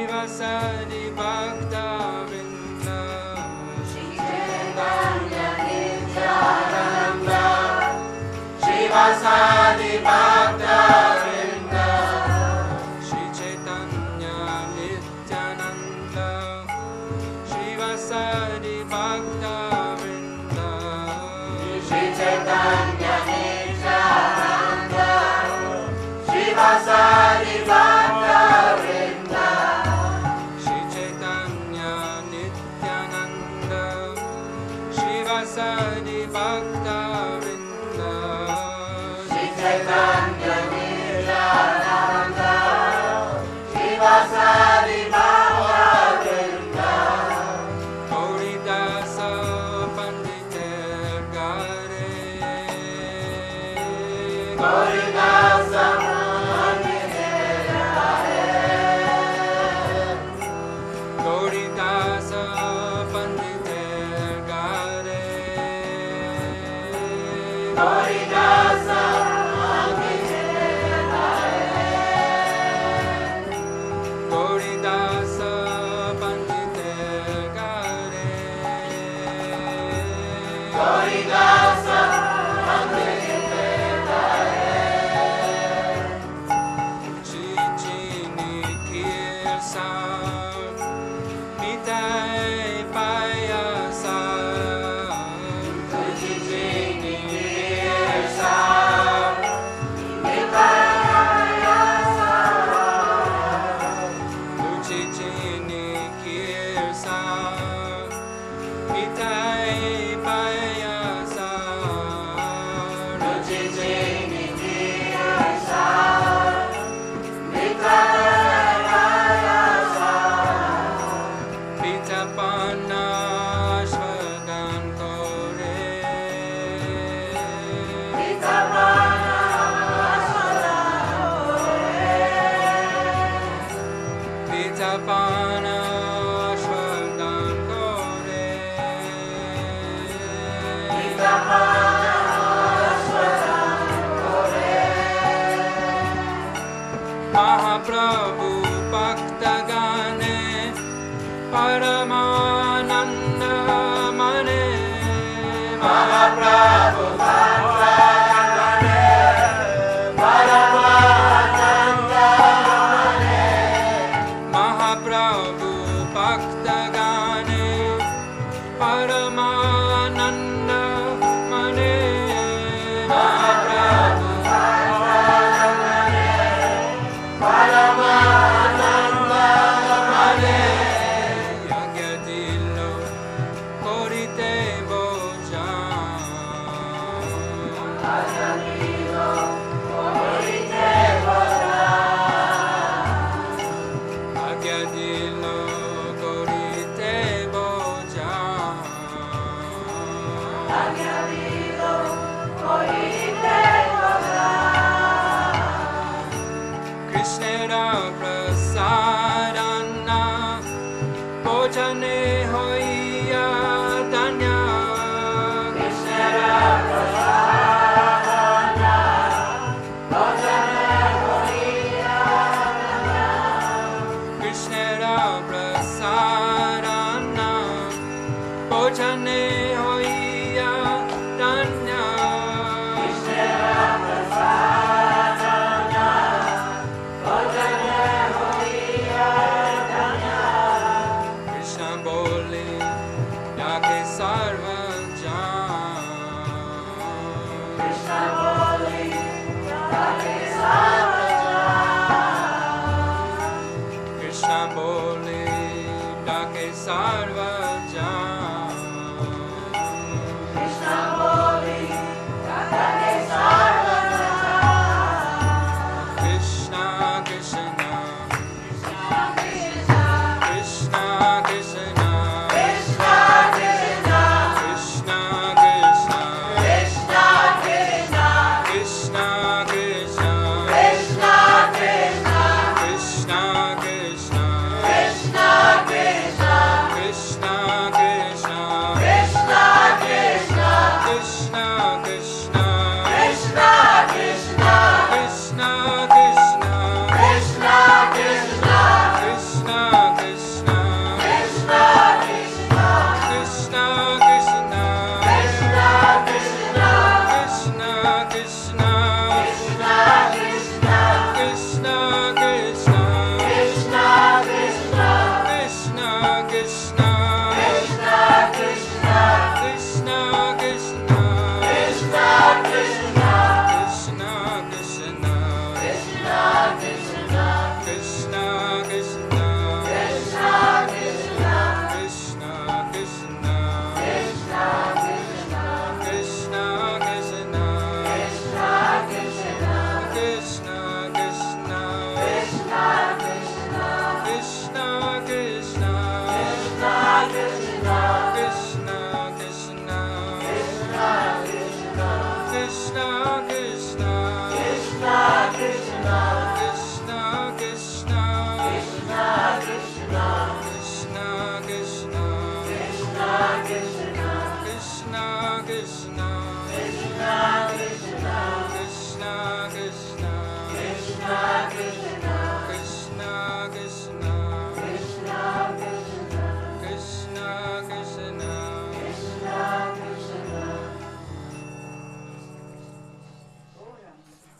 Srivasadi Bhakta Vrinda Shri Chaitanya Nityananda Srivasadi Bhakta Vrinda Shri Chaitanya Nityananda Srivasadi Bhakta Vrinda Shri Chaitanya Nityananda Srivasadi Bhakta Vrinda Shri Chaitanya Nityananda Srivasadi Bhakta Vrinda Shri Chaitanya Nityananda Srivasadi Bhakta Vrinda Gauridasa Panditer Gare Gauridasa Gauridasa Panditer Gare Gauridasa Gauridasa Panditer Gare Gauridasa Chichini Kirsa Mitai Payasa Chichini Kirsa Mitayasa Chichini Kirsa Mitai Payasa Chichini Kirsa Mitayasa Pitapana Shvagan Kore Pitapana Shvagan Kore Mahaprabhu Bhakta Gane Paramananda Mane Mahaprabhu Bhakta Gane Paramananda Mane Mahaprabhu Bhakta Gane Paramananda Mane Mahaprabhu Bhakta Gane Paramananda Mane Yagyadilo Korite Bojan Ayanilo Korite Bojan Yagyadilo Korite Bojan Ayanilo Korite Bojan Krishnera Prasadana Bojane Hoya Danya Krishnara Prasadana Bhajane Hoya Krishnera Prasadana Bojane Hoya Danya Krishnara Prasadana Bhajane Hoya Krishna Bole Yake Sarva Jan Krishna Boli Yake Sarvajan Krishna Bole Yake Sarva Jan Krishna Boli Yake Sarvajan Krishna Krishna Krishna Krishna Krishna Krishna Krishna Krishna Krishna Krishna Krishna Krishna Krishna Krishna Krishna Krishna Krishna Krishna